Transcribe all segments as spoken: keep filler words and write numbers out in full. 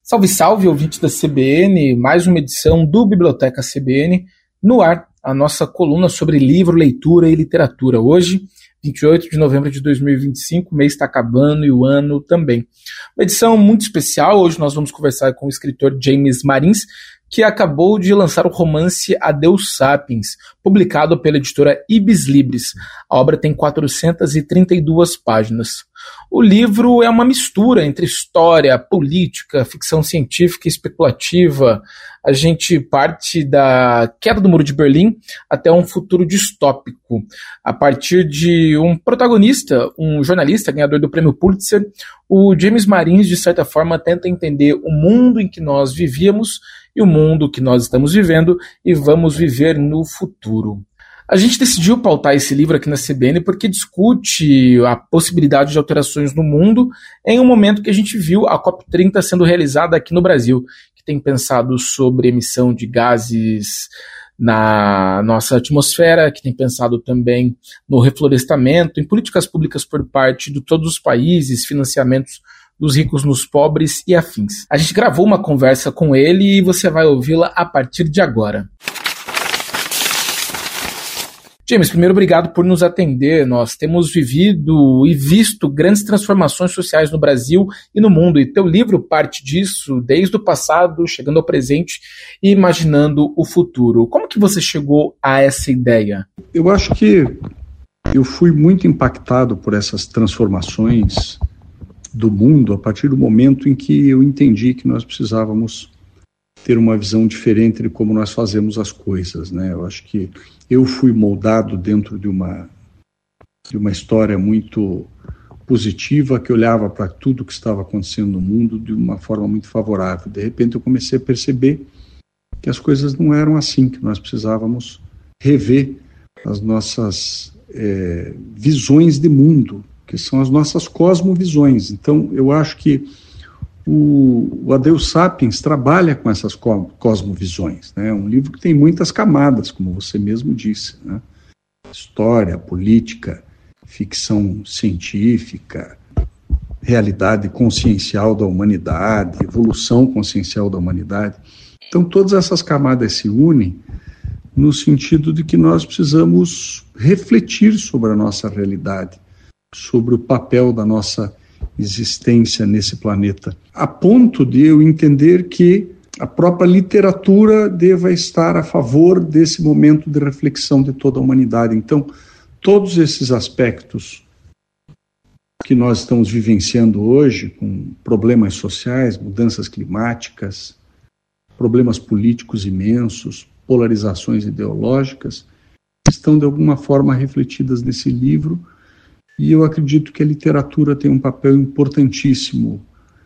Salve, salve, ouvintes da C B N, mais uma edição do Biblioteca C B N, no ar, a nossa coluna sobre livro, leitura e literatura. Hoje, vinte e oito de novembro de dois mil e vinte e cinco, o mês está acabando e o ano também. Uma edição muito especial, hoje nós vamos conversar com o escritor James Marins, que acabou de lançar o romance Adeus Sapiens, publicado pela editora Ibis Libris. A obra tem quatrocentas e trinta e duas páginas. O livro é uma mistura entre história, política, ficção científica e especulativa. A gente parte da queda do Muro de Berlim até um futuro distópico. A partir de um protagonista, um jornalista, ganhador do prêmio Pulitzer, o James Marins, de certa forma, tenta entender o mundo em que nós vivíamos e o mundo que nós estamos vivendo e vamos viver no futuro. A gente decidiu pautar esse livro aqui na C B N porque discute a possibilidade de alterações no mundo em um momento que a gente viu a COP trinta sendo realizada aqui no Brasil, que tem pensado sobre emissão de gases na nossa atmosfera, que tem pensado também no reflorestamento, em políticas públicas por parte de todos os países, financiamentos dos ricos nos pobres e afins. A gente gravou uma conversa com ele e você vai ouvi-la a partir de agora. James, primeiro, obrigado por nos atender. Nós temos vivido e visto grandes transformações sociais no Brasil e no mundo, e teu livro parte disso, desde o passado, chegando ao presente e imaginando o futuro. Como que você chegou a essa ideia? Eu acho que eu fui muito impactado por essas transformações do mundo a partir do momento em que eu entendi que nós precisávamos ter uma visão diferente de como nós fazemos as coisas, né? Eu acho que eu fui moldado dentro de uma, de uma história muito positiva, que olhava para tudo que estava acontecendo no mundo de uma forma muito favorável. De repente eu comecei a perceber que as coisas não eram assim, que nós precisávamos rever as nossas é, visões de mundo, que são as nossas cosmovisões. Então eu acho que O, o Adeus Sapiens trabalha com essas co- cosmovisões, né? É um livro que tem muitas camadas, como você mesmo disse, né? História, política, ficção científica, realidade consciencial da humanidade, evolução consciencial da humanidade. Então todas essas camadas se unem no sentido de que nós precisamos refletir sobre a nossa realidade, sobre o papel da nossa existência nesse planeta, a ponto de eu entender que a própria literatura deva estar a favor desse momento de reflexão de toda a humanidade. Então, todos esses aspectos que nós estamos vivenciando hoje, com problemas sociais, mudanças climáticas, problemas políticos imensos, polarizações ideológicas, estão de alguma forma refletidas nesse livro. E eu acredito que a literatura tem um papel importantíssimo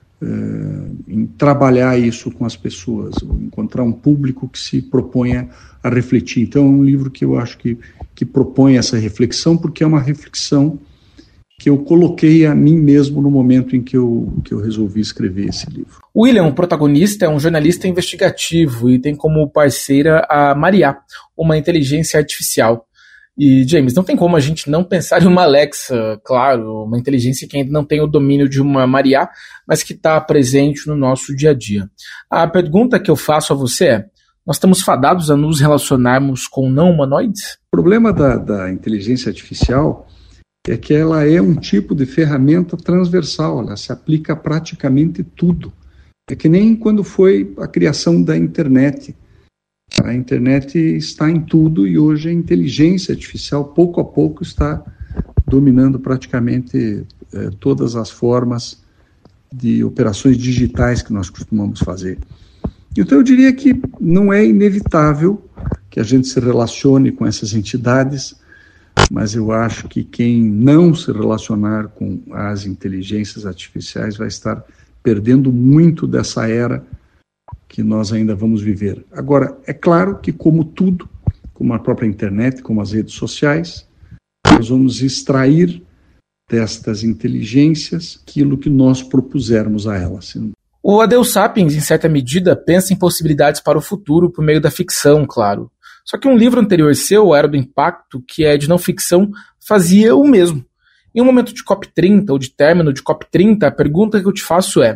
eh, em trabalhar isso com as pessoas, encontrar um público que se proponha a refletir. Então é um livro que eu acho que, que propõe essa reflexão, porque é uma reflexão que eu coloquei a mim mesmo no momento em que eu, que eu resolvi escrever esse livro. O William, o protagonista, é um jornalista investigativo e tem como parceira a Mariá, uma inteligência artificial. E, James, não tem como a gente não pensar em uma Alexa, claro, uma inteligência que ainda não tem o domínio de uma Mariá, mas que está presente no nosso dia a dia. A pergunta que eu faço a você é, nós estamos fadados a nos relacionarmos com não humanoides? O problema da, da inteligência artificial é que ela é um tipo de ferramenta transversal, ela se aplica a praticamente tudo. É que nem quando foi a criação da internet. A internet está em tudo e hoje a inteligência artificial, pouco a pouco, está dominando praticamente eh, todas as formas de operações digitais que nós costumamos fazer. Então eu diria que não é inevitável que a gente se relacione com essas entidades, mas eu acho que quem não se relacionar com as inteligências artificiais vai estar perdendo muito dessa era que nós ainda vamos viver. Agora, é claro que, como tudo, como a própria internet, como as redes sociais, nós vamos extrair destas inteligências aquilo que nós propusermos a elas. O Adeus Sapiens, em certa medida, pensa em possibilidades para o futuro por meio da ficção, claro. Só que um livro anterior seu, o Era do Impacto, que é de não ficção, fazia o mesmo. Em um momento de COP trinta ou de término de COP trinta, a pergunta que eu te faço é: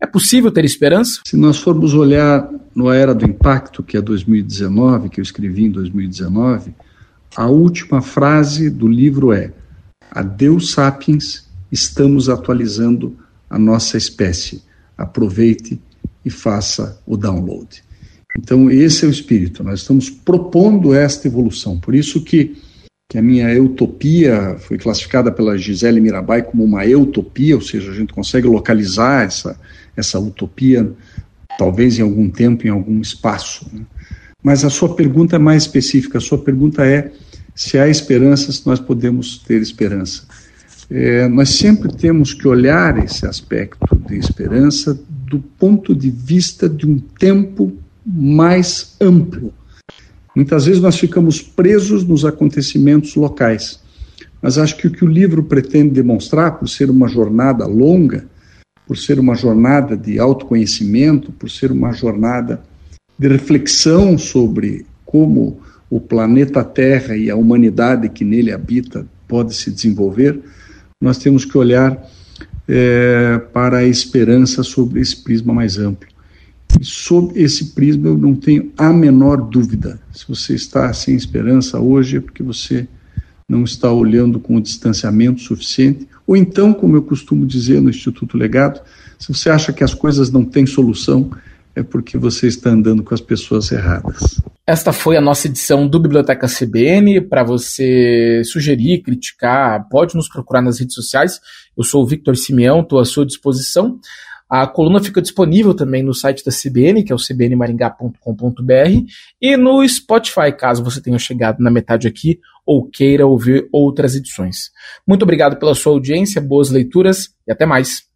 É possível ter esperança? Se nós formos olhar no A Era do Impacto, que é dois mil e dezenove, que eu escrevi em dois mil e dezenove, a última frase do livro é: Adeus Sapiens, estamos atualizando a nossa espécie. Aproveite e faça o download. Então esse é o espírito, nós estamos propondo esta evolução. Por isso que, que a minha utopia foi classificada pela Gisele Mirabai como uma eutopia, ou seja, a gente consegue localizar essa, essa utopia talvez em algum tempo, em algum espaço, né? Mas a sua pergunta é mais específica, a sua pergunta é se há esperança, se nós podemos ter esperança. É, nós sempre temos que olhar esse aspecto de esperança do ponto de vista de um tempo mais amplo. Muitas vezes nós ficamos presos nos acontecimentos locais, mas acho que o que o livro pretende demonstrar, por ser uma jornada longa, por ser uma jornada de autoconhecimento, por ser uma jornada de reflexão sobre como o planeta Terra e a humanidade que nele habita pode se desenvolver, nós temos que olhar é, para a esperança sobre esse prisma mais amplo. E sob esse prisma eu não tenho a menor dúvida. Se você está sem esperança hoje é porque você não está olhando com o distanciamento suficiente, ou então, como eu costumo dizer no Instituto Legado, se você acha que as coisas não têm solução, é porque você está andando com as pessoas erradas. Esta foi a nossa edição do Biblioteca C B N. Para você sugerir, criticar, pode nos procurar nas redes sociais. Eu sou o Victor Simeão, estou à sua disposição. A coluna fica disponível também no site da C B N, que é o c b n maringá ponto com ponto b r, e no Spotify, caso você tenha chegado na metade aqui ou queira ouvir outras edições. Muito obrigado pela sua audiência, boas leituras e até mais.